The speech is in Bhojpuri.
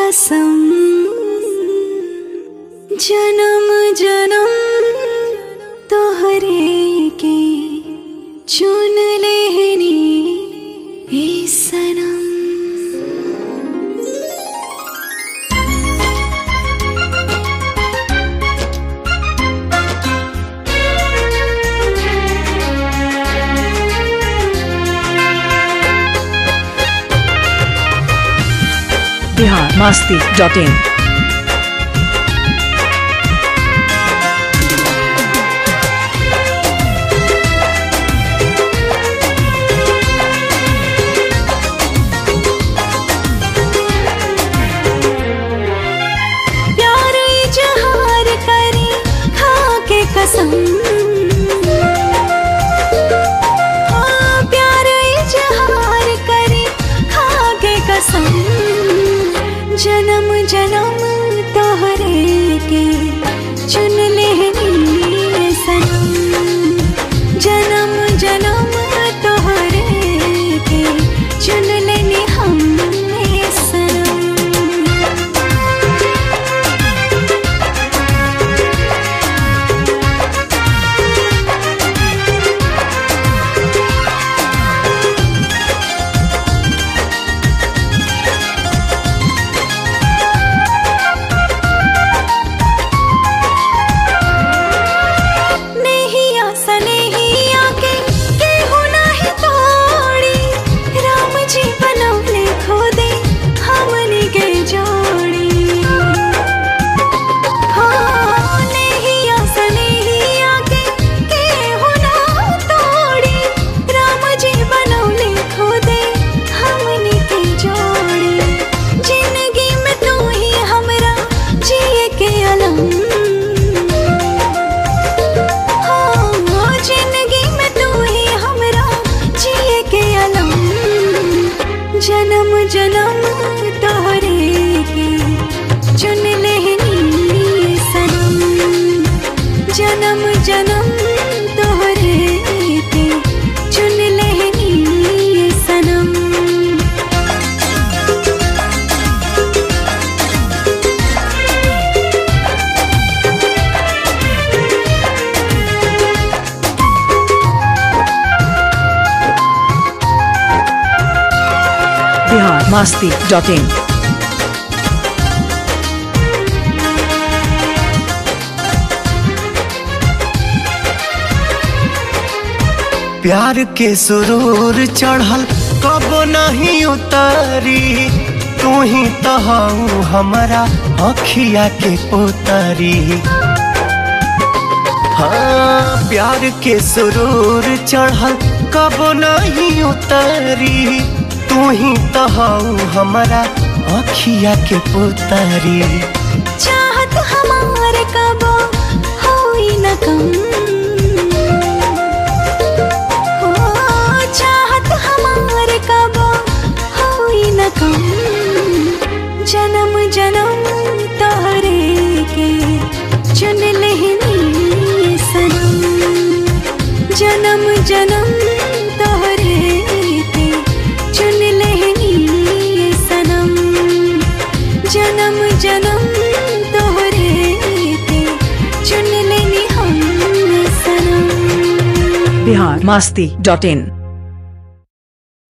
कसम जन्म जन्म तोहरे के चुन लेनी ए सनम। biharmasti.in प्यार इजहार करे खा के कसम, हाँ प्यार इजहार करे खा के कसम। जन्म जन्म तोहरे के चुन लेनी सनम। जन्म जन्म तोहरे के चुन लेनी हमने सनम। जन्म जन्म तोहरे के चुन लेनी सनम। जन्म जन्म तोहरे के चुन लेनी सनम। biharmasti.in प्यार के सुरूर चढ़ल कबो नहीं उतारी। तू ही तो हऊ हमारा अखिया के उतारी। हाँ प्यार के सुरूर चढ़ल कबो नहीं उतारी। तू ही तो हऊ हमारा अखिया के पुतारी। चाहत हमारे कबो होई न कम, हो चाहत हमारे कबो होई न कम। जन्म जन्म तोहरे के चुन लेनी सनम। जन्म जन्म तोहरे के चुन लेनी सनम। जन्म जन्म तोहरे के चुन लेनी हम सनम। biharmasti.in